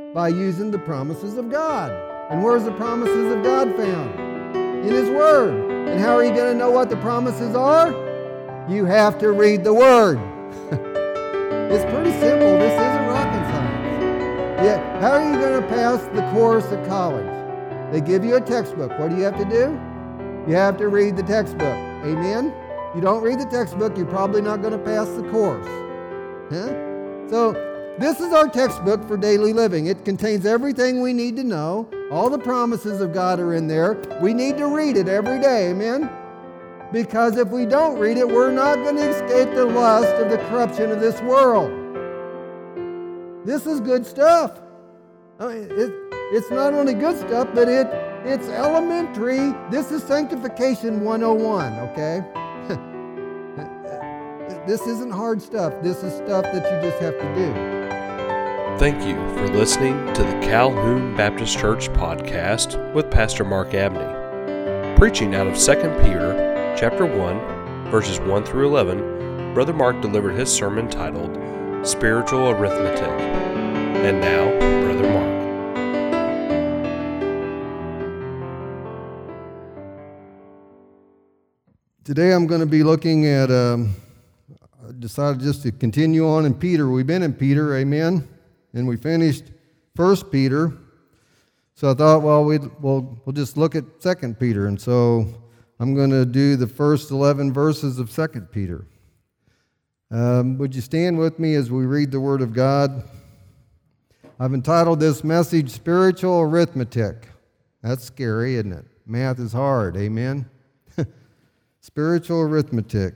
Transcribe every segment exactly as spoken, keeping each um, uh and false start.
By using the promises of God. And where's the promises of God found? In His Word. And how are you going to know what the promises are? You have to read the Word. It's pretty simple. This isn't rocket science. Yeah. How are you going to pass the course at college? They give you a textbook. What do you have to do? You have to read the textbook. Amen? You don't read the textbook, you're probably not going to pass the course. Huh? So, this is our textbook for daily living. It contains everything we need to know. All the promises of God are in there. We need to read it every day. Amen? Because if we don't read it, we're not going to escape the lust of the corruption of this world. This is good stuff. I mean, it, it's not only good stuff, but it it's elementary. This is Sanctification one oh one, okay? This isn't hard stuff. This is stuff that you just have to do. Thank you for listening to the Calhoun Baptist Church podcast with Pastor Mark Abney. Preaching out of Second Peter chapter one, verses one through eleven, Brother Mark delivered his sermon titled Spiritual Arithmetic. And now, Brother Mark. Today I'm going to be looking at, um, I decided just to continue on in Peter. We've been in Peter, amen? And we finished First Peter. So I thought, well, we'd, we'll, we'll just look at Second Peter. And so I'm going to do the first eleven verses of Second Peter. Um, would you stand with me as we read the Word of God? I've entitled this message, Spiritual Arithmetic. That's scary, isn't it? Math is hard, amen? Spiritual Arithmetic.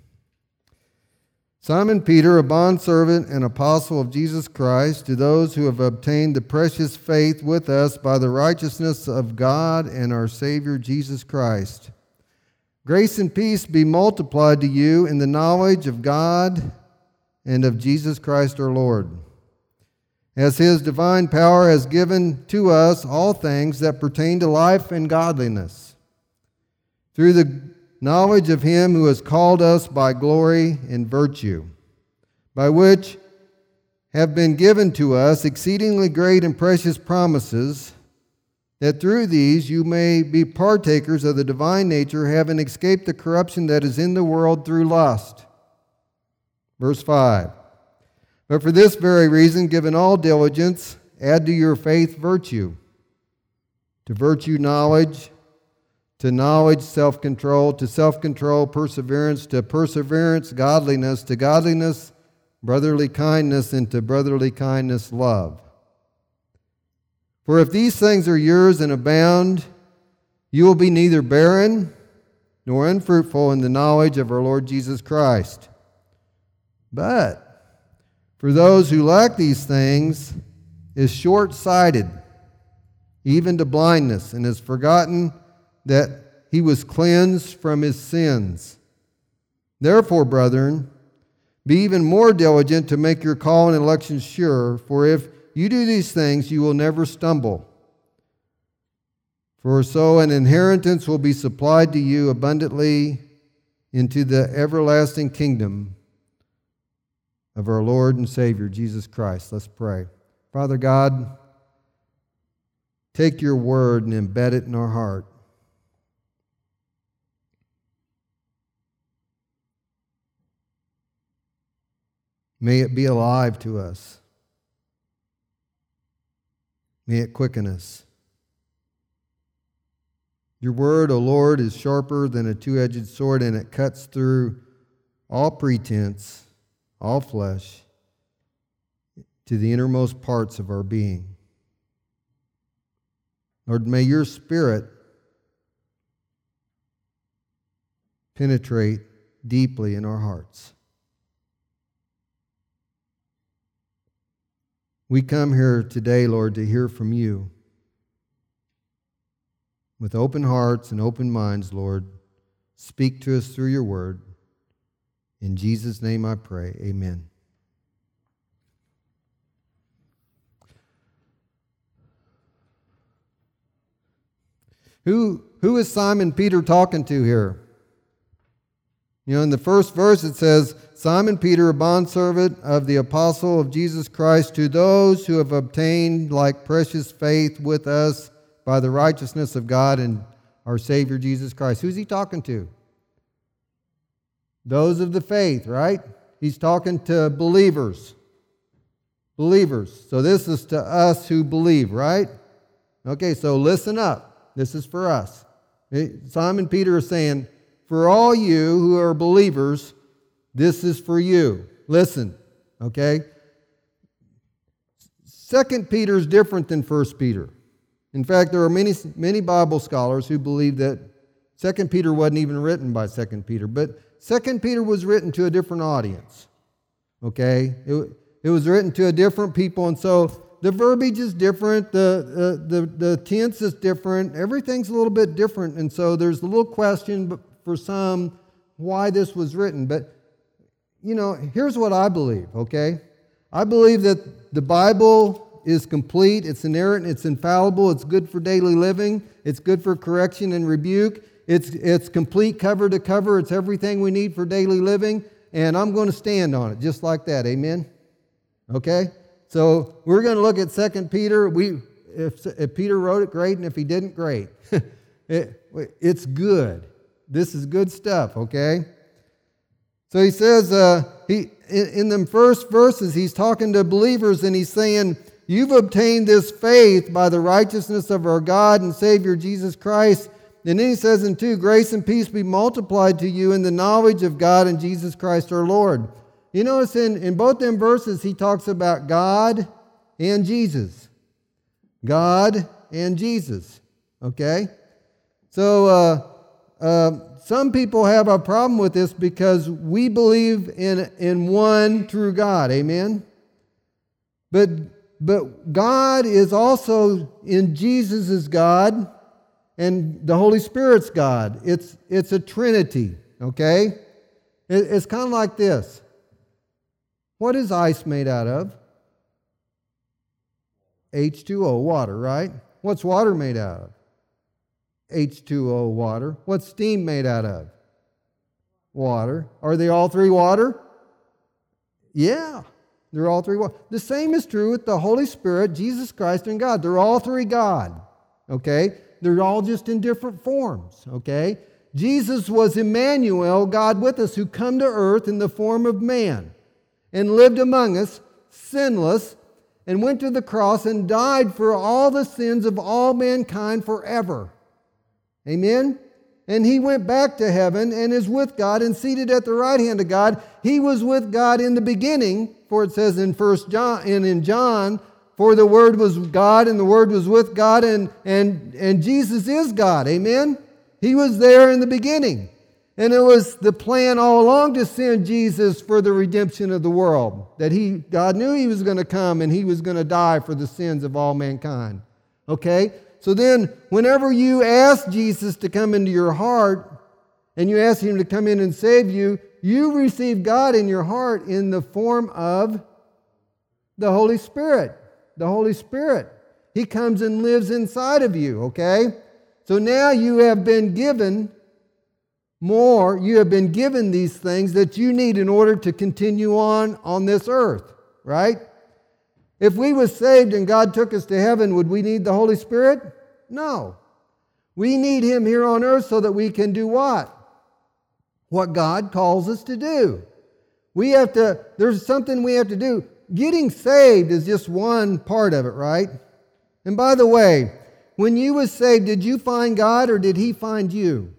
Simon Peter, a bondservant and apostle of Jesus Christ, to those who have obtained the precious faith with us by the righteousness of God and our Savior Jesus Christ. Grace and peace be multiplied to you in the knowledge of God and of Jesus Christ our Lord, as His divine power has given to us all things that pertain to life and godliness, through the knowledge of Him who has called us by glory and virtue, by which have been given to us exceedingly great and precious promises, that through these you may be partakers of the divine nature, having escaped the corruption that is in the world through lust. Verse five. But for this very reason, given all diligence, add to your faith virtue, to virtue knowledge, to knowledge self-control, to self-control perseverance, to perseverance godliness, to godliness brotherly kindness, and to brotherly kindness love. For if these things are yours and abound, you will be neither barren nor unfruitful in the knowledge of our Lord Jesus Christ. But for those who lack these things is short-sighted, even to blindness, and has forgotten that he was cleansed from his sins. Therefore, brethren, be even more diligent to make your call and election sure, for if you do these things, you will never stumble. For so an inheritance will be supplied to you abundantly into the everlasting kingdom of our Lord and Savior, Jesus Christ. Let's pray. Father God, take your word and embed it in our heart. May it be alive to us. May it quicken us. Your word, O Lord, is sharper than a two-edged sword, and it cuts through all pretense, all flesh, to the innermost parts of our being. Lord, may your Spirit penetrate deeply in our hearts. We come here today, Lord, to hear from you. With open hearts and open minds, Lord, speak to us through your word. In Jesus' name I pray, amen. Who, who is Simon Peter talking to here? You know, in the first verse it says, Simon Peter, a bondservant of the apostle of Jesus Christ, to those who have obtained like precious faith with us by the righteousness of God and our Savior Jesus Christ. Who's he talking to? Those of the faith, right? He's talking to believers. Believers. So this is to us who believe, right? Okay, so listen up. This is for us. Simon Peter is saying, for all you who are believers, this is for you. Listen, okay? Second Peter is different than First Peter. In fact, there are many, many Bible scholars who believe that Second Peter wasn't even written by Second Peter, but Second Peter was written to a different audience. Okay? It, it was written to a different people, and so the verbiage is different, the, uh, the, the tense is different, everything's a little bit different, and so there's a little question for some why this was written. But, you know, here's what I believe, okay? I believe that the Bible is complete, it's inerrant, it's infallible, it's good for daily living, it's good for correction and rebuke, it's, it's complete cover to cover, it's everything we need for daily living, and I'm going to stand on it just like that, amen? Okay? So we're going to look at Second Peter. We, if, if Peter wrote it, great, and if he didn't, great. it, it's good. This is good stuff, okay? So he says, uh, he in, in the first verses, he's talking to believers, and he's saying, you've obtained this faith by the righteousness of our God and Savior Jesus Christ. And then he says in two, grace and peace be multiplied to you in the knowledge of God and Jesus Christ our Lord. You notice in, in both them verses, he talks about God and Jesus. God and Jesus. Okay? So, uh, uh, some people have a problem with this because we believe in, in one true God. Amen? But, but God is also in Jesus is God, and the Holy Spirit's God. It's, it's a Trinity. Okay? It, it's kind of like this. What is ice made out of? H two O, water, right? What's water made out of? H two O, water. What's steam made out of? Water. Are they all three water? Yeah, they're all three water. The same is true with the Holy Spirit, Jesus Christ, and God. They're all three God, okay? They're all just in different forms, okay? Jesus was Emmanuel, God with us, who come to earth in the form of man, and lived among us, sinless, and went to the cross and died for all the sins of all mankind forever. Amen? And he went back to heaven and is with God and seated at the right hand of God. He was with God in the beginning, for it says in First John and in John, for the Word was God and the Word was with God, and, and, and Jesus is God. Amen? He was there in the beginning. And it was the plan all along to send Jesus for the redemption of the world. That he, God knew He was going to come and He was going to die for the sins of all mankind. Okay? So then, whenever you ask Jesus to come into your heart, and you ask Him to come in and save you, you receive God in your heart in the form of the Holy Spirit. The Holy Spirit. He comes and lives inside of you, okay? So now you have been given more, you have been given these things that you need in order to continue on on this earth, right? If we were saved and God took us to heaven, would we need the Holy Spirit? No. We need Him here on earth so that we can do what? What God calls us to do. We have to, there's something we have to do. Getting saved is just one part of it, right? And by the way, when you was saved, did you find God or did He find you?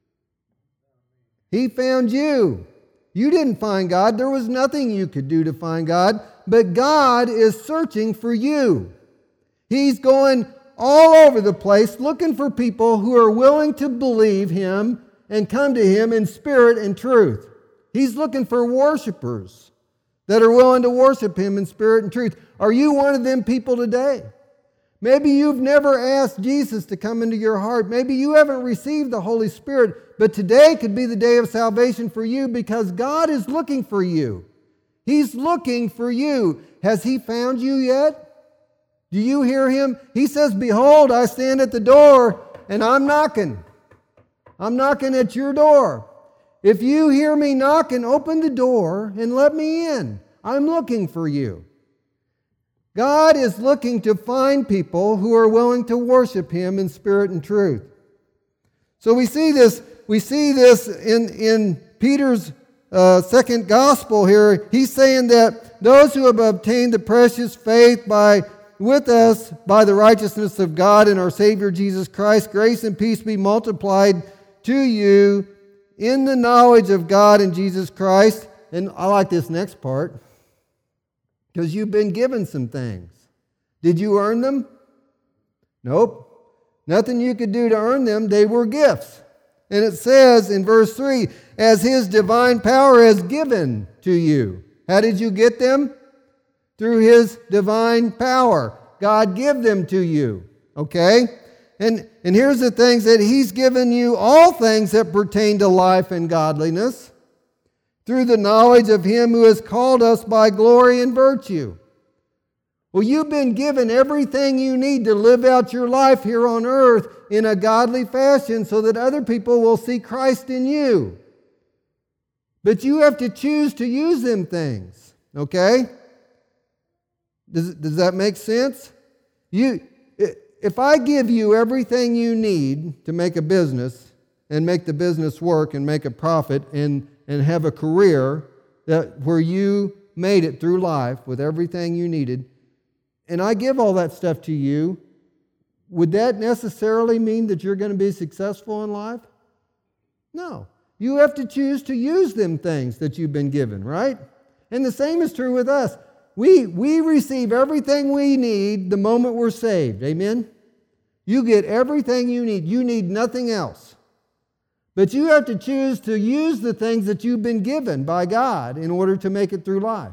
He found you. You didn't find God. There was nothing you could do to find God. But God is searching for you. He's going all over the place looking for people who are willing to believe Him and come to Him in spirit and truth. He's looking for worshipers that are willing to worship Him in spirit and truth. Are you one of them people today? Maybe you've never asked Jesus to come into your heart. Maybe you haven't received the Holy Spirit. But today could be the day of salvation for you because God is looking for you. He's looking for you. Has He found you yet? Do you hear Him? He says, behold, I stand at the door and I'm knocking. I'm knocking at your door. If you hear me knocking, open the door and let me in. I'm looking for you. God is looking to find people who are willing to worship Him in spirit and truth. So we see this, we see this in, in Peter's uh, second gospel here. He's saying that those who have obtained the precious faith by with us by the righteousness of God and our Savior Jesus Christ, grace and peace be multiplied to you in the knowledge of God and Jesus Christ. And I like this next part, because you've been given some things. Did you earn them? Nope. Nothing you could do to earn them. They were gifts. And it says in verse three, as His divine power has given to you. How did you get them? Through His divine power. God give them to you. Okay? And, and here's the things that He's given you, all things that pertain to life and godliness, through the knowledge of Him who has called us by glory and virtue. Well, you've been given everything you need to live out your life here on earth in a godly fashion so that other people will see Christ in you. But you have to choose to use them things. Okay? Does, does that make sense? You, if I give you everything you need to make a business and make the business work and make a profit and, and have a career that where you made it through life with everything you needed, and I give all that stuff to you, would that necessarily mean that you're going to be successful in life? No. You have to choose to use them things that you've been given, right? And the same is true with us. We, we receive everything we need the moment we're saved. Amen? You get everything you need. You need nothing else. But you have to choose to use the things that you've been given by God in order to make it through life.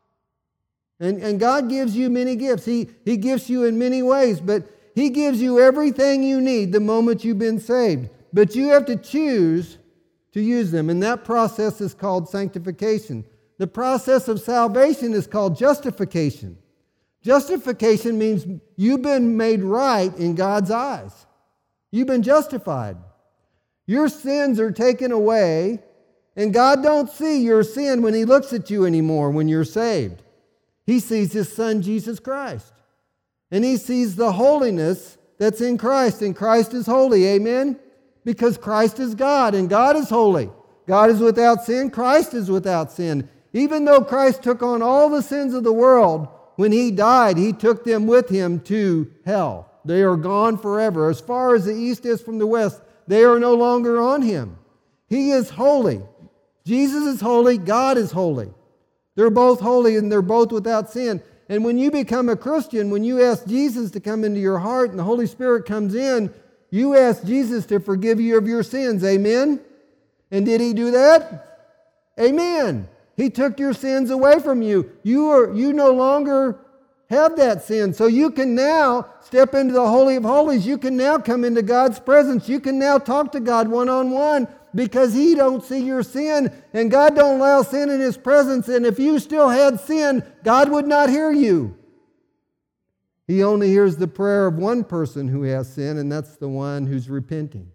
And, and God gives you many gifts. He, he gives you in many ways, but He gives you everything you need the moment you've been saved. But you have to choose to use them, and that process is called sanctification. The process of salvation is called justification. Justification means you've been made right in God's eyes. You've been justified. Your sins are taken away, and God don't see your sin when He looks at you anymore when you're saved. He sees His Son, Jesus Christ. And He sees the holiness that's in Christ, and Christ is holy. Amen? Because Christ is God, and God is holy. God is without sin. Christ is without sin. Even though Christ took on all the sins of the world, when He died, He took them with Him to hell. They are gone forever. As far as the east is from the west, they are no longer on Him. He is holy. Jesus is holy. God is holy. They're both holy and they're both without sin. And when you become a Christian, when you ask Jesus to come into your heart and the Holy Spirit comes in, you ask Jesus to forgive you of your sins. Amen? And did He do that? Amen. He took your sins away from you. You are you no longer have that sin. So you can now step into the Holy of Holies. You can now come into God's presence. You can now talk to God one-on-one because He don't see your sin, and God don't allow sin in His presence. And if you still had sin, God would not hear you. He only hears the prayer of one person who has sin, and that's the one who's repenting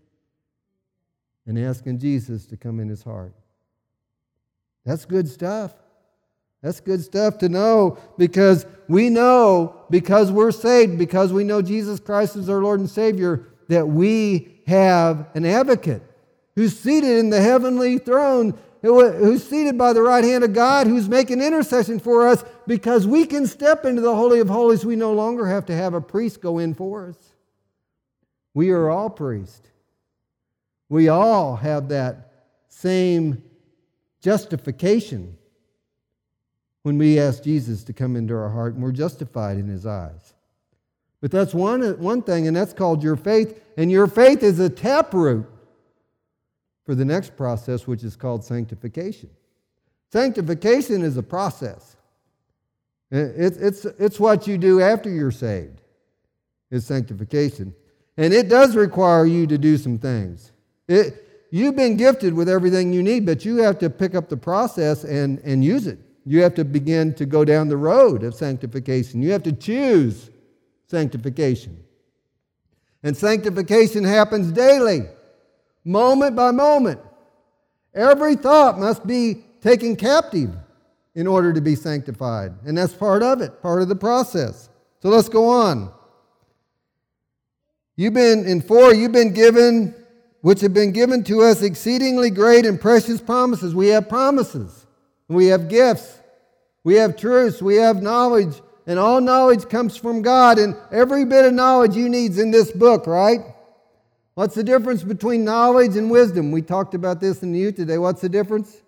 and asking Jesus to come in his heart. That's good stuff. That's good stuff to know, because we know, because we're saved, because we know Jesus Christ is our Lord and Savior, that we have an advocate who's seated in the heavenly throne, who's seated by the right hand of God, who's making intercession for us, because we can step into the Holy of Holies. We no longer have to have a priest go in for us. We are all priests. We all have that same justification when we ask Jesus to come into our heart, and we're justified in His eyes. But that's one, one thing, and that's called your faith. And your faith is a taproot for the next process, which is called sanctification. Sanctification is a process. It's, it's, it's what you do after you're saved, is sanctification. And it does require you to do some things. It, you've been gifted with everything you need, but you have to pick up the process and, and use it. You have to begin to go down the road of sanctification. You have to choose sanctification. And sanctification happens daily, moment by moment. Every thought must be taken captive in order to be sanctified. And that's part of it, part of the process. So let's go on. You've been, in four, you've been given, which have been given to us exceedingly great and precious promises. We have promises. We have gifts. We have truths. We have knowledge. And all knowledge comes from God. And every bit of knowledge you need is in this book, right? What's the difference between knowledge and wisdom? We talked about this in the youth today. What's the difference?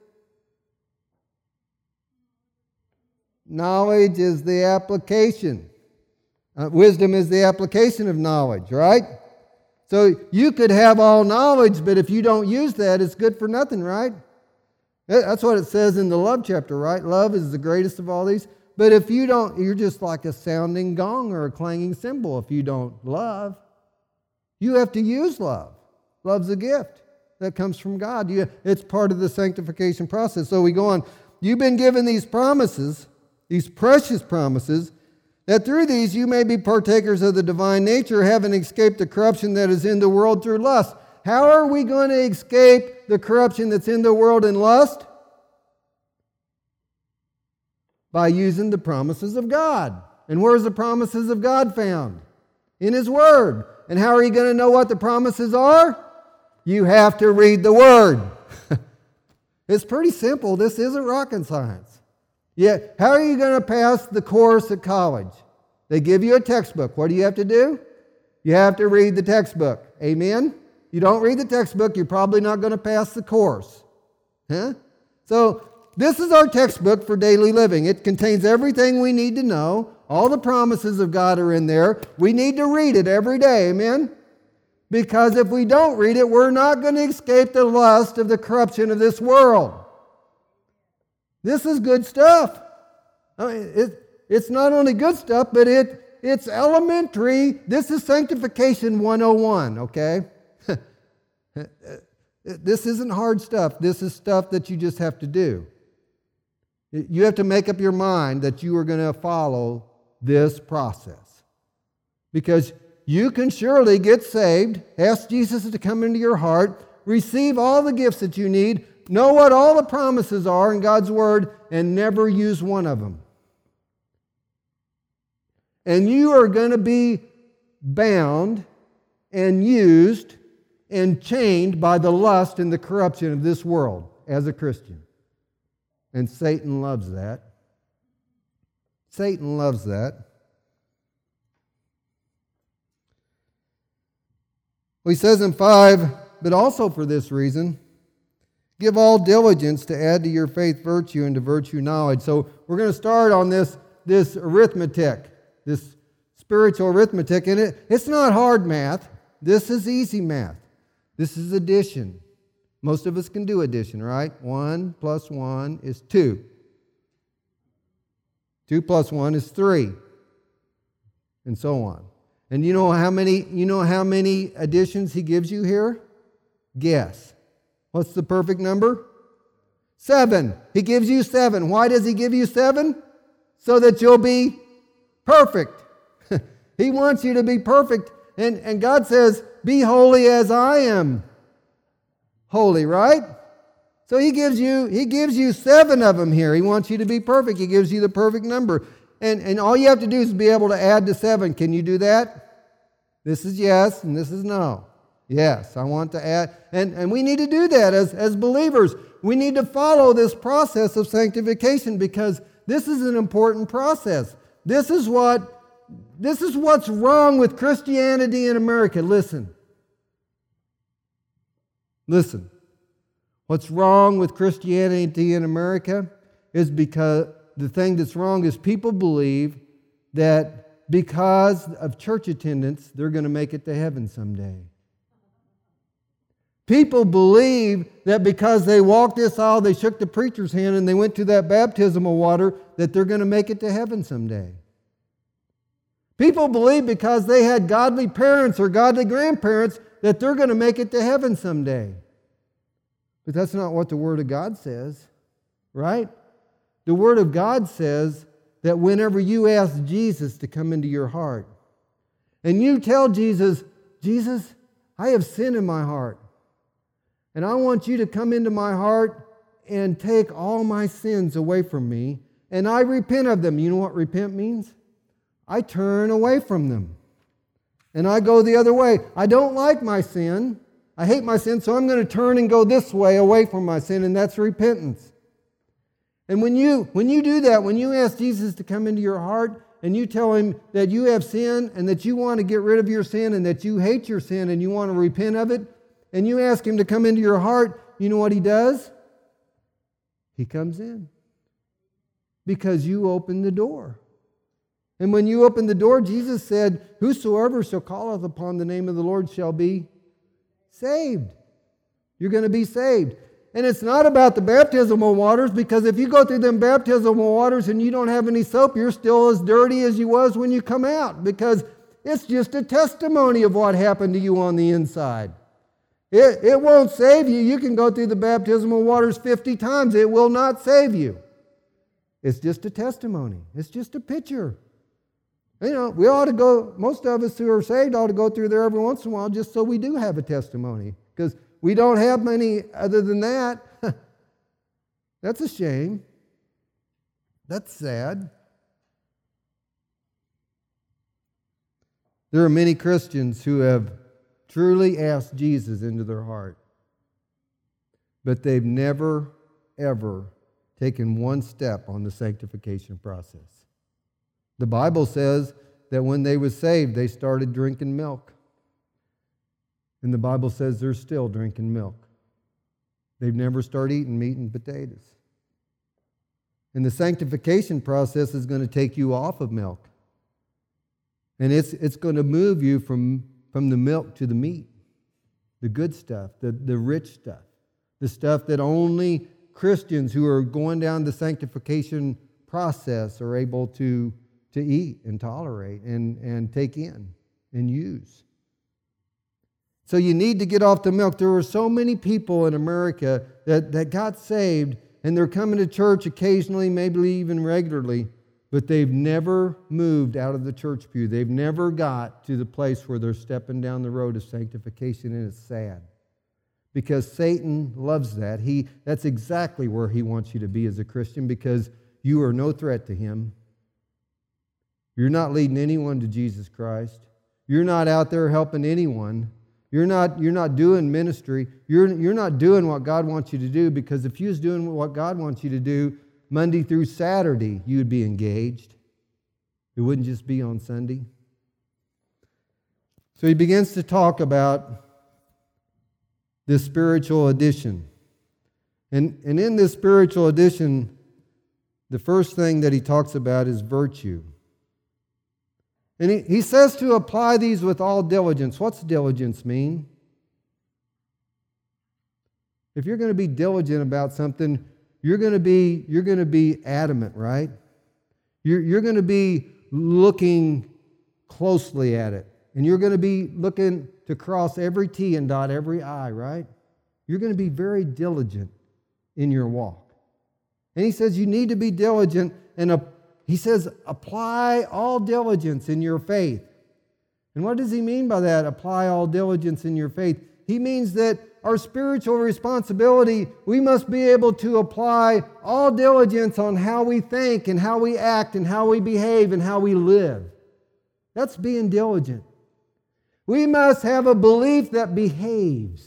Knowledge is the application. Uh, wisdom is the application of knowledge, right? So you could have all knowledge, but if you don't use that, it's good for nothing, right? That's what it says in the love chapter, right? Love is the greatest of all these. But if you don't, you're just like a sounding gong or a clanging cymbal if you don't love. You have to use love. Love's a gift that comes from God. You, it's part of the sanctification process. So we go on. You've been given these promises, these precious promises, that through these you may be partakers of the divine nature, having escaped the corruption that is in the world through lust. How are we going to escape the corruption that's in the world in lust? By using the promises of God. And where's the promises of God found? In His Word. And how are you going to know what the promises are? You have to read the Word. It's pretty simple. This isn't rocket science. Yeah, how are you going to pass the course at college? They give you a textbook. What do you have to do? You have to read the textbook. Amen? You don't read the textbook, you're probably not going to pass the course. Huh? So, this is our textbook for daily living. It contains everything we need to know. All the promises of God are in there. We need to read it every day. Amen? Because if we don't read it, we're not going to escape the lust of the corruption of this world. This is good stuff. I mean, it, it's not only good stuff, but it, it's elementary. This is sanctification one oh one, okay? This isn't hard stuff. This is stuff that you just have to do. You have to make up your mind that you are going to follow this process. Because you can surely get saved, ask Jesus to come into your heart, receive all the gifts that you need, know what all the promises are in God's Word, and never use one of them. And you are going to be bound and used and chained by the lust and the corruption of this world as a Christian. And Satan loves that. Satan loves that. Well, he says in five, but also for this reason, give all diligence to add to your faith virtue, and to virtue knowledge. So we're going to start on this, this arithmetic, this spiritual arithmetic. And it, it's not hard math. This is easy math. This is addition. Most of us can do addition, right? One plus one is two. Two plus one is three. And so on. And you know how many, you know how many additions he gives you here? Guess. What's the perfect number? Seven. He gives you seven. Why does he give you seven? So that you'll be perfect. He wants you to be perfect. And, and God says, be holy as I am holy, right? So he gives you, he gives you seven of them here. He wants you to be perfect. He gives you the perfect number. And, and all you have to do is be able to add to seven. Can you do that? This is yes, and this is no. Yes, I want to add. And, and we need to do that as, as believers. We need to follow this process of sanctification because this is an important process. This is what, this is what's wrong with Christianity in America. Listen. Listen. What's wrong with Christianity in America is because the thing that's wrong is people believe that because of church attendance, they're going to make it to heaven someday. People believe that because they walked this aisle, they shook the preacher's hand, and they went to that baptismal water, that they're going to make it to heaven someday. People believe because they had godly parents or godly grandparents that they're going to make it to heaven someday. But that's not what the Word of God says, right? The Word of God says that whenever you ask Jesus to come into your heart, and you tell Jesus, Jesus, I have sin in my heart. And I want you to come into my heart and take all my sins away from me. And I repent of them. You know what repent means? I turn away from them. And I go the other way. I don't like my sin. I hate my sin, so I'm going to turn and go this way away from my sin, and that's repentance. And when you when you do that, when you ask Jesus to come into your heart and you tell Him that you have sin and that you want to get rid of your sin and that you hate your sin and you want to repent of it, and you ask Him to come into your heart, you know what He does? He comes in. Because you opened the door. And when you opened the door, Jesus said, whosoever shall calleth upon the name of the Lord shall be saved. You're going to be saved. And it's not about the baptismal waters, because if you go through them baptismal waters and you don't have any soap, you're still as dirty as you was when you come out, because it's just a testimony of what happened to you on the inside. It, it won't save you. You can go through the baptismal waters fifty times. It will not save you. It's just a testimony. It's just a picture. You know, we ought to go, most of us who are saved ought to go through there every once in a while just so we do have a testimony. Because we don't have many other than that. That's a shame. That's sad. There are many Christians who have truly asked Jesus into their heart, but they've never, ever taken one step on the sanctification process. The Bible says that when they were saved, they started drinking milk. And the Bible says they're still drinking milk. They've never started eating meat and potatoes. And the sanctification process is going to take you off of milk. And it's, it's going to move you from, from the milk to the meat, the good stuff, the, the rich stuff, the stuff that only Christians who are going down the sanctification process are able to to eat and tolerate and, and take in and use. So you need to get off the milk. There are so many people in America that, that got saved, and they're coming to church occasionally, maybe even regularly, but they've never moved out of the church pew. They've never got to the place where they're stepping down the road of sanctification, and it's sad. Because Satan loves that. He, that's exactly where he wants you to be as a Christian, because you are no threat to him. You're not leading anyone to Jesus Christ. You're not out there helping anyone. You're not, you're not doing ministry. You're, you're not doing what God wants you to do, because if you was doing what God wants you to do Monday through Saturday, you'd be engaged. It wouldn't just be on Sunday. So he begins to talk about this spiritual addition. And, and in this spiritual addition, the first thing that he talks about is virtue. And he, he says to apply these with all diligence. What's diligence mean? If you're going to be diligent about something, you're going to be, you're going to be adamant, right? You're, you're going to be looking closely at it. And you're going to be looking to cross every T and dot every I, right? You're going to be very diligent in your walk. And he says you need to be diligent, and a He says, apply all diligence in your faith. And what does he mean by that, apply all diligence in your faith? He means that our spiritual responsibility, we must be able to apply all diligence on how we think and how we act and how we behave and how we live. That's being diligent. We must have a belief that behaves.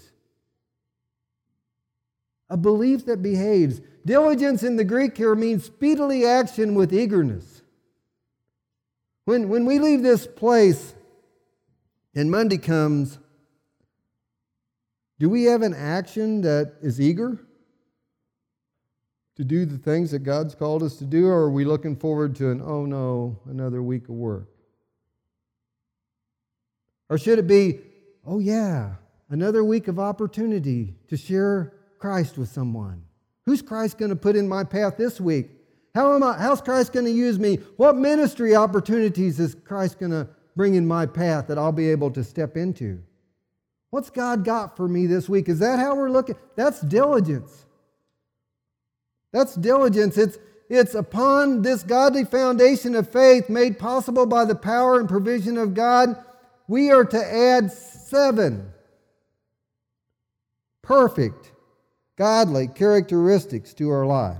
A belief that behaves. Diligence in the Greek here means speedily action with eagerness. When, when we leave this place and Monday comes, do we have an action that is eager to do the things that God's called us to do, or are we looking forward to an, oh no, another week of work? Or should it be, oh yeah, another week of opportunity to share Christ with someone? Who's Christ going to put in my path this week? How am I, how's Christ going to use me? What ministry opportunities is Christ going to bring in my path that I'll be able to step into? What's God got for me this week? Is that how we're looking? That's diligence. That's diligence. It's, it's upon this godly foundation of faith made possible by the power and provision of God, we are to add seven perfect, godly characteristics to our life.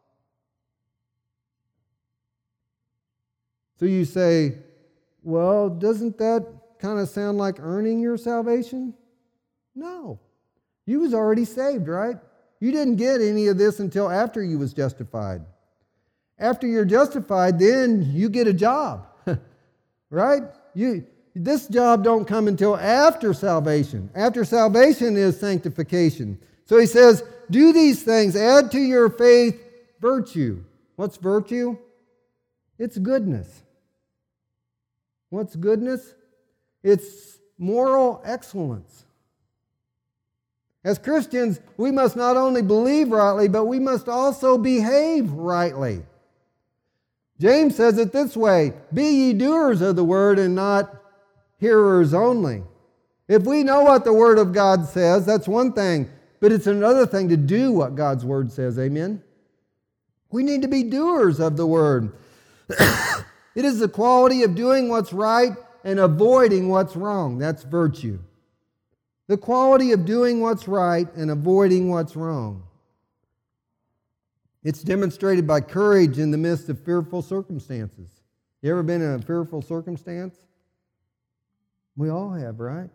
So you say, well, doesn't that kind of sound like earning your salvation? No. You was already saved, right? You didn't get any of this until after you was justified. After you're justified, then you get a job, right? You this job don't come until after salvation. After salvation is sanctification. So he says, do these things, add to your faith virtue. What's virtue? It's goodness. What's goodness? It's moral excellence. As Christians, we must not only believe rightly, but we must also behave rightly. James says it this way, be ye doers of the word and not hearers only. If we know what the Word of God says, that's one thing, but it's another thing to do what God's Word says, amen? We need to be doers of the Word. It is the quality of doing what's right and avoiding what's wrong. That's virtue. The quality of doing what's right and avoiding what's wrong. It's demonstrated by courage in the midst of fearful circumstances. You ever been in a fearful circumstance? We all have, right?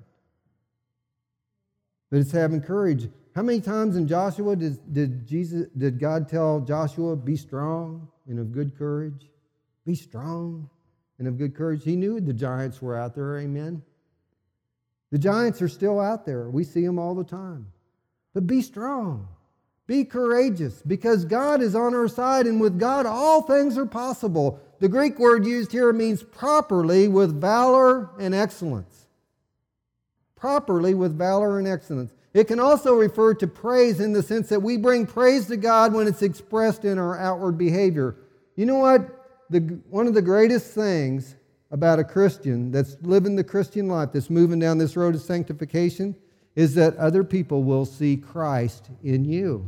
But it's having courage. How many times in Joshua did, did Jesus did God tell Joshua, be strong and of good courage? Be strong and of good courage. He knew the giants were out there, amen? The giants are still out there. We see them all the time. But be strong. Be courageous, because God is on our side, and with God all things are possible. The Greek word used here means properly with valor and excellence. Properly with valor and excellence. It can also refer to praise in the sense that we bring praise to God when it's expressed in our outward behavior. You know what? The, one of the greatest things about a Christian that's living the Christian life, that's moving down this road of sanctification, is that other people will see Christ in you.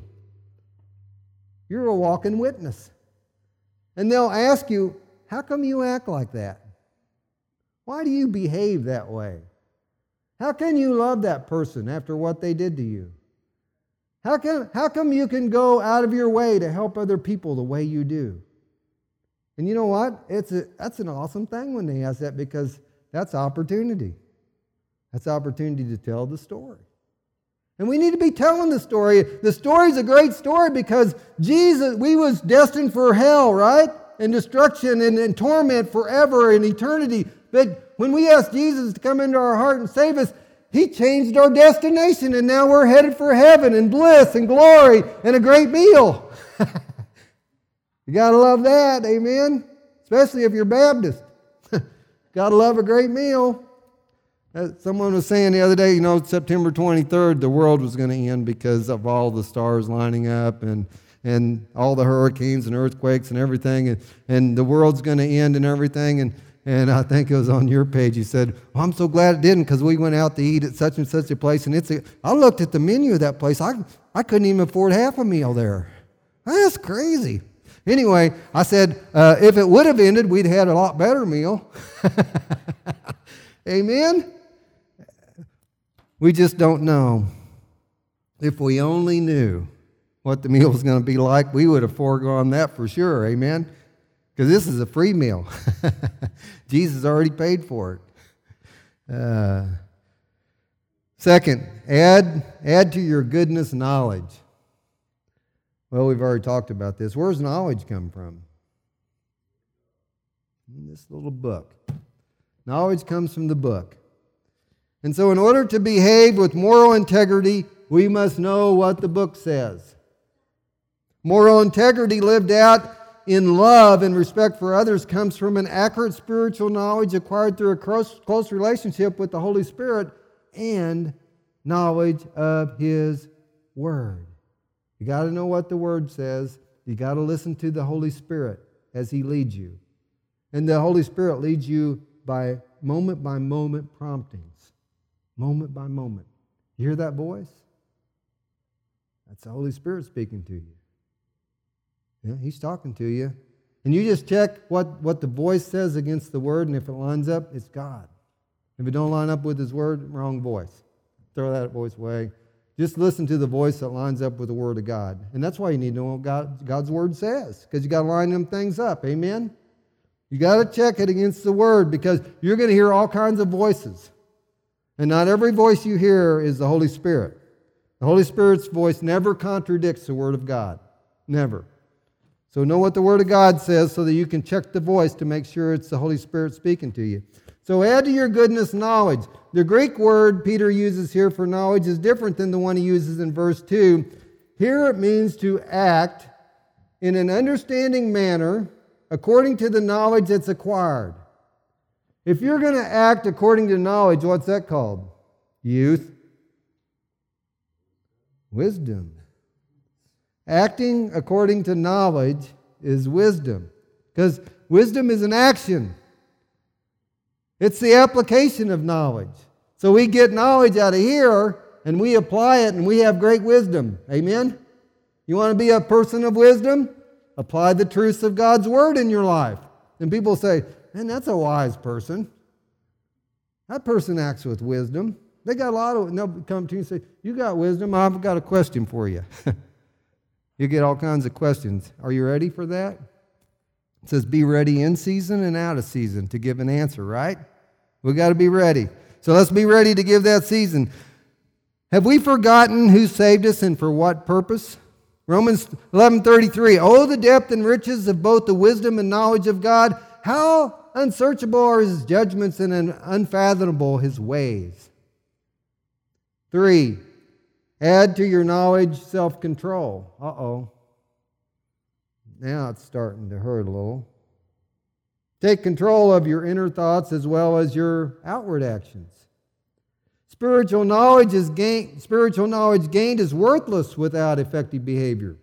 You're a walking witness. And they'll ask you, how come you act like that? Why do you behave that way? How can you love that person after what they did to you? How can, how come you can go out of your way to help other people the way you do? And you know what? It's a, that's an awesome thing when they ask that, because that's opportunity. That's opportunity to tell the story. And we need to be telling the story. The story's a great story because Jesus, we was destined for hell, right? And destruction and, and torment forever in eternity. But when we asked Jesus to come into our heart and save us, He changed our destination, and now we're headed for heaven and bliss and glory and a great meal. You got to love that, amen? Especially if you're Baptist. Got to love a great meal. Someone was saying the other day, you know, September twenty-third, the world was going to end because of all the stars lining up and and all the hurricanes and earthquakes and everything, and, and the world's going to end and everything. And, and I think it was on your page, you said, well, I'm so glad it didn't, because we went out to eat at such and such a place, and it's a, I looked at the menu of that place. I, I couldn't even afford half a meal there. That's crazy. Anyway, I said, uh, if it would have ended, we'd had a lot better meal. Amen? We just don't know. If we only knew what the meal was going to be like, we would have foregone that for sure. Amen? Because this is a free meal. Jesus already paid for it. Uh, second, add, add to your goodness knowledge. Well, we've already talked about this. Where's knowledge come from? In this little book. Knowledge comes from the book. And so in order to behave with moral integrity, we must know what the book says. Moral integrity lived out in love and respect for others comes from an accurate spiritual knowledge acquired through a close, close relationship with the Holy Spirit and knowledge of His Word. You got to know what the Word says. You got to listen to the Holy Spirit as He leads you. And the Holy Spirit leads you by moment by moment promptings. Moment by moment. You hear that voice? That's the Holy Spirit speaking to you. Yeah, He's talking to you. And you just check what, what the voice says against the Word, and if it lines up, it's God. If it don't line up with His Word, wrong voice. Throw that voice away. Just listen to the voice that lines up with the Word of God. And that's why you need to know what God, God's Word says, because you got to line them things up. Amen? You got to check it against the Word, because you're going to hear all kinds of voices. And not every voice you hear is the Holy Spirit. The Holy Spirit's voice never contradicts the Word of God. Never. So know what the Word of God says so that you can check the voice to make sure it's the Holy Spirit speaking to you. So add to your goodness knowledge. The Greek word Peter uses here for knowledge is different than the one he uses in verse two. Here it means to act in an understanding manner according to the knowledge that's acquired. If you're going to act according to knowledge, what's that called? Youth. Wisdom. Acting according to knowledge is wisdom, because wisdom is an action. It's the application of knowledge. So we get knowledge out of here, and we apply it, and we have great wisdom. Amen? You want to be a person of wisdom? Apply the truths of God's Word in your life. And people say, man, that's a wise person. That person acts with wisdom. They got a lot of, they'll come to you and say, you got wisdom, I've got a question for you. You get all kinds of questions. Are you ready for that? It says be ready in season and out of season to give an answer, right? We've got to be ready. So let's be ready to give that season. Have we forgotten who saved us and for what purpose? Romans eleven thirty-three. Oh, the depth and riches of both the wisdom and knowledge of God. How unsearchable are His judgments and unfathomable His ways. Three. Add to your knowledge self-control. Uh-oh. Now it's starting to hurt a little. Take control of your inner thoughts as well as your outward actions. Spiritual knowledge is gained, spiritual knowledge gained is worthless without effective behavior.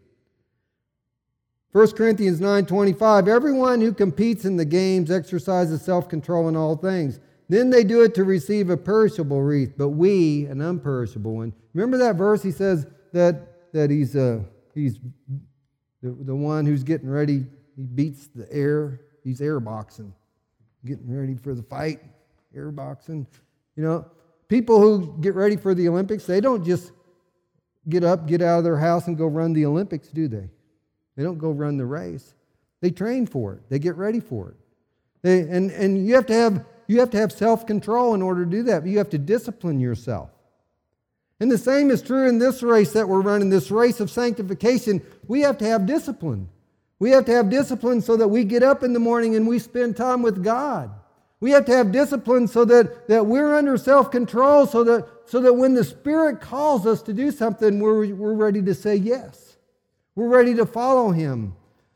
First Corinthians nine twenty-five, everyone who competes in the games exercises self-control in all things. Then they do it to receive a perishable wreath, but we an unperishable one. Remember that verse? He says that, that he's, uh, he's the, the one who's getting ready. He beats the air. He's air boxing, getting ready for the fight, air boxing. You know, people who get ready for the Olympics, they don't just get up, get out of their house and go run the Olympics, do they? They don't go run the race. They train for it. They get ready for it. They, and, and you have to have You have to have self-control in order to do that. You have to discipline yourself. And the same is true in this race that we're running, this race of sanctification. We have to have discipline. We have to have discipline so that we get up in the morning and we spend time with God. We have to have discipline so that, that we're under self-control, so that, so that when the Spirit calls us to do something, we're, we're ready to say yes. We're ready to follow Him.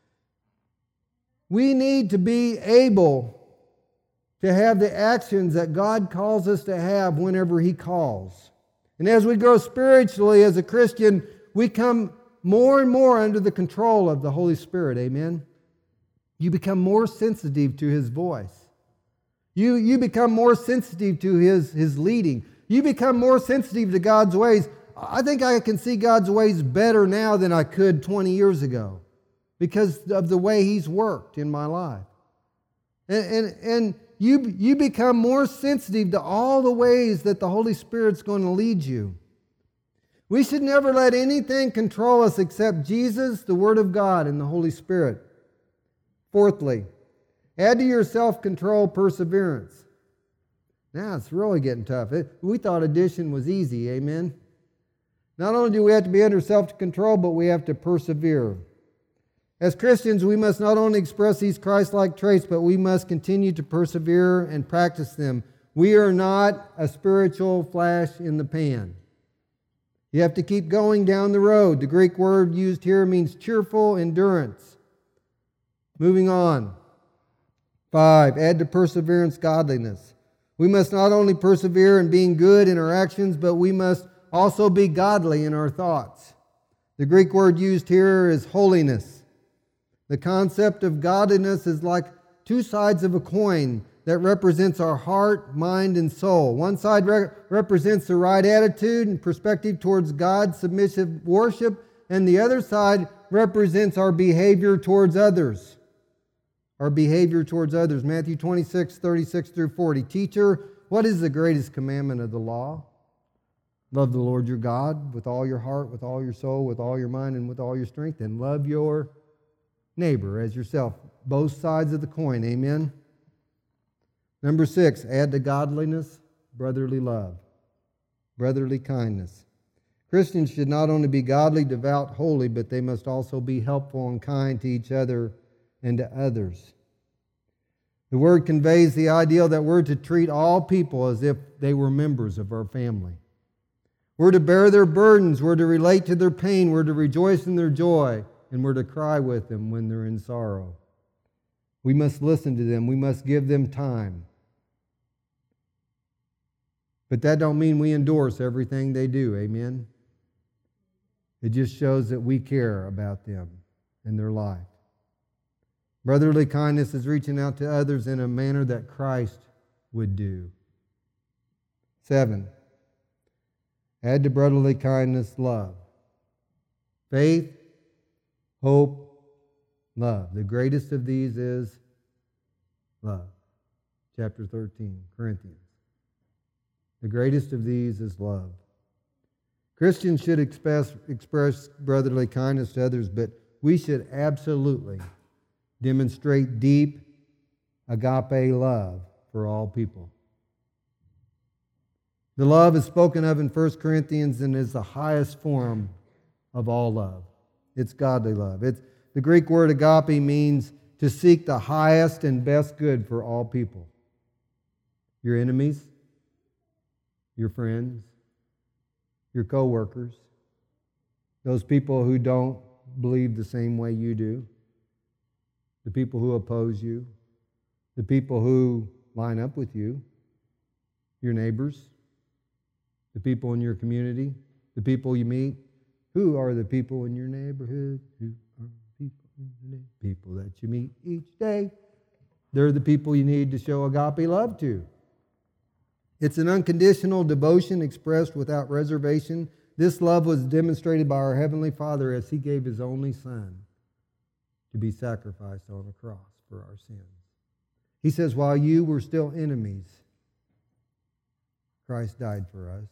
We need to be able to have the actions that God calls us to have whenever He calls. And as we grow spiritually as a Christian, we come more and more under the control of the Holy Spirit. Amen? You become more sensitive to His voice. You, you become more sensitive to His, His leading. You become more sensitive to God's ways. I think I can see God's ways better now than I could twenty years ago because of the way He's worked in my life. And, and, and You, you become more sensitive to all the ways that the Holy Spirit's going to lead you. We should never let anything control us except Jesus, the Word of God, and the Holy Spirit. Fourthly, add to your self-control perseverance. Now it's really getting tough. It, we thought addition was easy, amen? Not only do we have to be under self-control, but we have to persevere. As Christians, we must not only express these Christ-like traits, but we must continue to persevere and practice them. We are not a spiritual flash in the pan. You have to keep going down the road. The Greek word used here means cheerful endurance. Moving on. Five, add to perseverance godliness. We must not only persevere in being good in our actions, but we must also be godly in our thoughts. The Greek word used here is holiness. The concept of godliness is like two sides of a coin that represents our heart, mind, and soul. One side re- represents the right attitude and perspective towards God's submissive worship, and the other side represents our behavior towards others. Our behavior towards others. Matthew twenty-six, thirty-six through forty. Teacher, what is the greatest commandment of the law? Love the Lord your God with all your heart, with all your soul, with all your mind, and with all your strength. And love your neighbor as yourself. Both sides of the coin, amen? Number six, add to godliness, brotherly love, brotherly kindness. Christians should not only be godly, devout, holy, but they must also be helpful and kind to each other and to others. The word conveys the ideal that we're to treat all people as if they were members of our family. We're to bear their burdens, we're to relate to their pain, we're to rejoice in their joy, and we're to cry with them when they're in sorrow. We must listen to them, we must give them time. But that don't mean we endorse everything they do, amen? It just shows that we care about them and their life. Brotherly kindness is reaching out to others in a manner that Christ would do. Seven, add to brotherly kindness love. Faith, hope, love. The greatest of these is love. Chapter thirteen, Corinthians. The greatest of these is love. Christians should express, express brotherly kindness to others, but we should absolutely demonstrate deep agape love for all people. The love is spoken of in First Corinthians and is the highest form of all love. It's godly love. It's, the Greek word agape means to seek the highest and best good for all people. Your enemies, your friends, your co-workers, those people who don't believe the same way you do, the people who oppose you, the people who line up with you, your neighbors, the people in your community, the people you meet. Who are the people in your neighborhood? Who are the people in your neighborhood? People that you meet each day. They're the people you need to show agape love to. It's an unconditional devotion expressed without reservation. This love was demonstrated by our Heavenly Father as He gave His only Son to be sacrificed on the cross for our sins. He says, while you were still enemies, Christ died for us.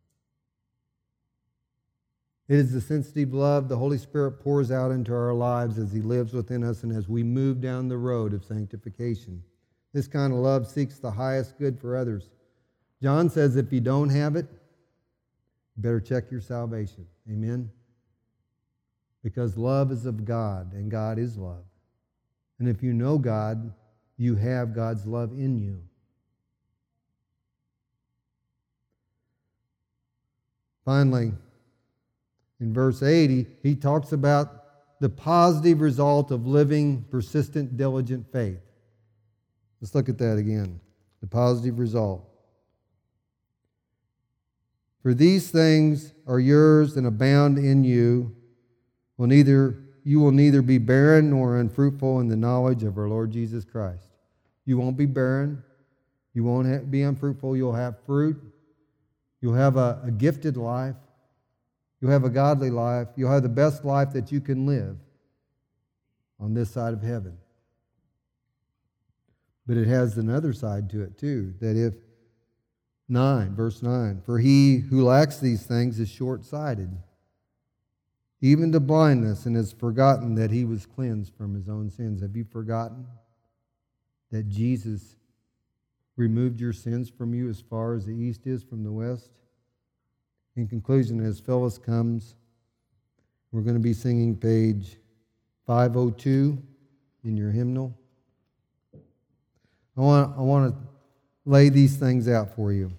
It is the sensitive love the Holy Spirit pours out into our lives as He lives within us and as we move down the road of sanctification. This kind of love seeks the highest good for others. John says if you don't have it, you better check your salvation. Amen? Because love is of God, and God is love. And if you know God, you have God's love in you. Finally, in verse eighty, he talks about the positive result of living persistent, diligent faith. Let's look at that again. The positive result. For these things are yours and abound in you. Will neither, you will neither be barren nor unfruitful in the knowledge of our Lord Jesus Christ. You won't be barren. You won't have, be unfruitful. You'll have fruit. You'll have a, a gifted life. You'll have a godly life. You'll have the best life that you can live on this side of heaven. But it has another side to it too, that if nine, verse nine, for he who lacks these things is short-sighted, even to blindness, and has forgotten that he was cleansed from his own sins. Have you forgotten that Jesus removed your sins from you as far as the east is from the west? In conclusion, as Phyllis comes, we're going to be singing page five oh two in your hymnal. I want, I want to lay these things out for you.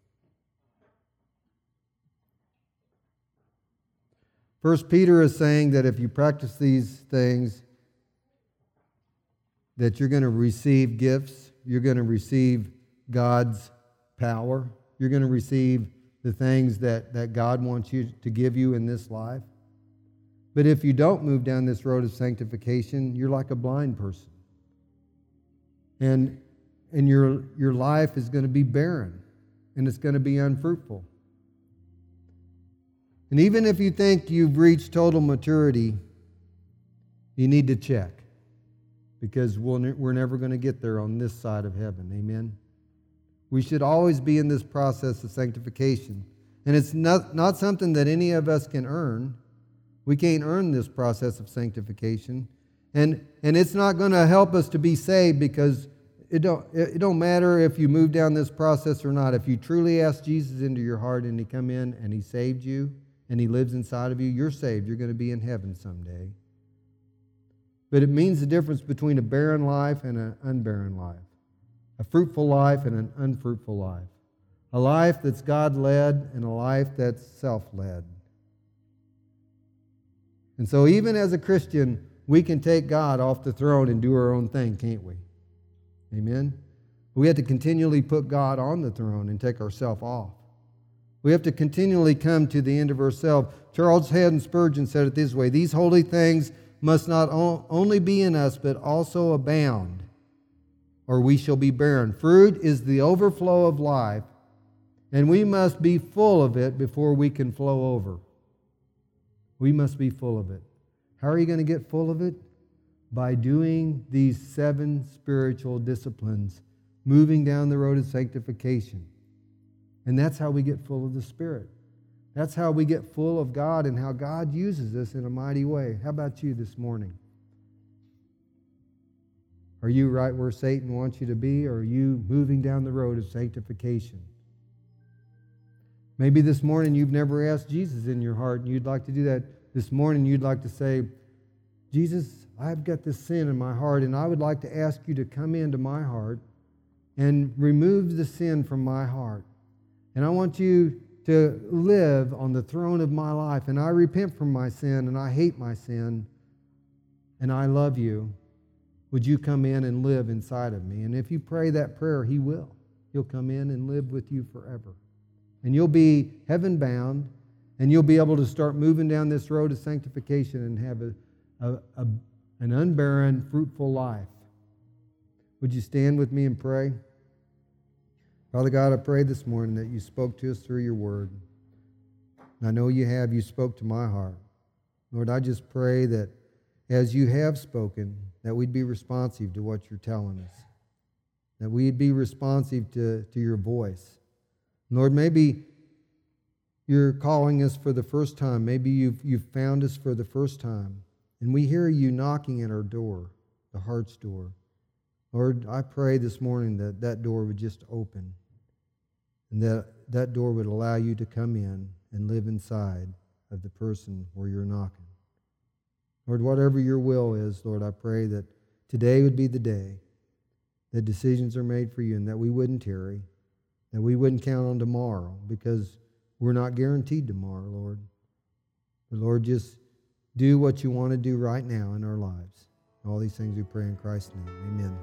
First Peter is saying that if you practice these things, that you're going to receive gifts, you're going to receive God's power, you're going to receive the things that, that God wants you to give you in this life. But if you don't move down this road of sanctification, you're like a blind person. And, and your, your life is going to be barren, and it's going to be unfruitful. And even if you think you've reached total maturity, you need to check, because we'll ne- we're never going to get there on this side of heaven. Amen? We should always be in this process of sanctification. And it's not, not something that any of us can earn. We can't earn this process of sanctification. And, and it's not going to help us to be saved, because it don't, it don't matter if you move down this process or not. If you truly ask Jesus into your heart and He come in and He saved you and He lives inside of you, you're saved. You're going to be in heaven someday. But it means the difference between a barren life and an unbarren life, a fruitful life and an unfruitful life, a life that's God-led and a life that's self-led. And so even as a Christian, we can take God off the throne and do our own thing, can't we? Amen? We have to continually put God on the throne and take ourselves off. We have to continually come to the end of ourselves. Charles Haddon Spurgeon said it this way: these holy things must not only be in us, but also abound, or we shall be barren. Fruit is the overflow of life, and we must be full of it before we can flow over. We must be full of it. How are you going to get full of it? By doing these seven spiritual disciplines, moving down the road of sanctification. And that's how we get full of the Spirit. That's how we get full of God and how God uses us in a mighty way. How about you this morning? Are you right where Satan wants you to be, or are you moving down the road of sanctification? Maybe this morning you've never asked Jesus in your heart, and you'd like to do that. This morning you'd like to say, Jesus, I've got this sin in my heart, and I would like to ask you to come into my heart and remove the sin from my heart. And I want you to live on the throne of my life. And I repent from my sin, and I hate my sin, and I love you. Would you come in and live inside of me? And if you pray that prayer, He will. He'll come in and live with you forever. And you'll be heaven-bound, and you'll be able to start moving down this road of sanctification and have a, a, a, an unbarren, fruitful life. Would you stand with me and pray? Father God, I pray this morning that you spoke to us through your word. And I know you have. You spoke to my heart. Lord, I just pray that as you have spoken, that we'd be responsive to what you're telling us, that we'd be responsive to, to your voice. Lord, maybe you're calling us for the first time. Maybe you've, you've found us for the first time, and we hear you knocking at our door, the heart's door. Lord, I pray this morning that that door would just open, and that that door would allow you to come in and live inside of the person where you're knocking. Lord, whatever your will is, Lord, I pray that today would be the day that decisions are made for you, and that we wouldn't tarry, that we wouldn't count on tomorrow, because we're not guaranteed tomorrow, Lord. But Lord, just do what you want to do right now in our lives. All these things we pray in Christ's name. Amen.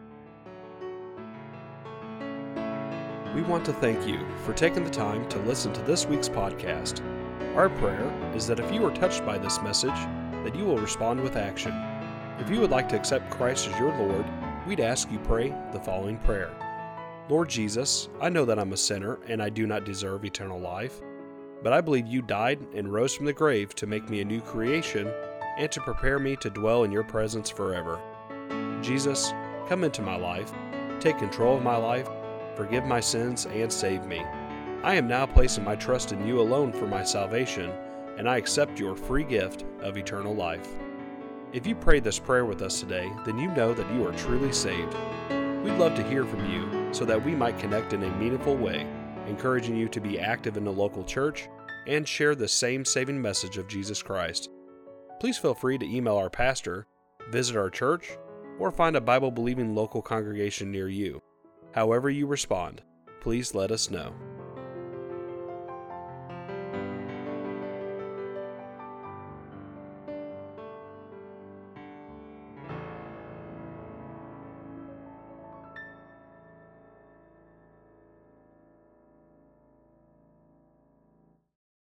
We want to thank you for taking the time to listen to this week's podcast. Our prayer is that if you are touched by this message, that you will respond with action. If you would like to accept Christ as your Lord, we'd ask you pray the following prayer. Lord Jesus, I know that I'm a sinner and I do not deserve eternal life, but I believe you died and rose from the grave to make me a new creation and to prepare me to dwell in your presence forever. Jesus, come into my life, take control of my life, forgive my sins, and save me. I am now placing my trust in you alone for my salvation, and I accept your free gift of eternal life. If you prayed this prayer with us today, then you know that you are truly saved. We'd love to hear from you so that we might connect in a meaningful way, encouraging you to be active in the local church and share the same saving message of Jesus Christ. Please feel free to email our pastor, visit our church, or find a Bible-believing local congregation near you. However you respond, please let us know.